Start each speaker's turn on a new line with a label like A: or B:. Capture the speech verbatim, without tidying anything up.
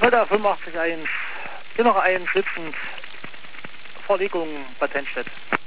A: Volta fünfundachtzig eins, Innere eins, sitzend, Verlegung Bad Tennstedt.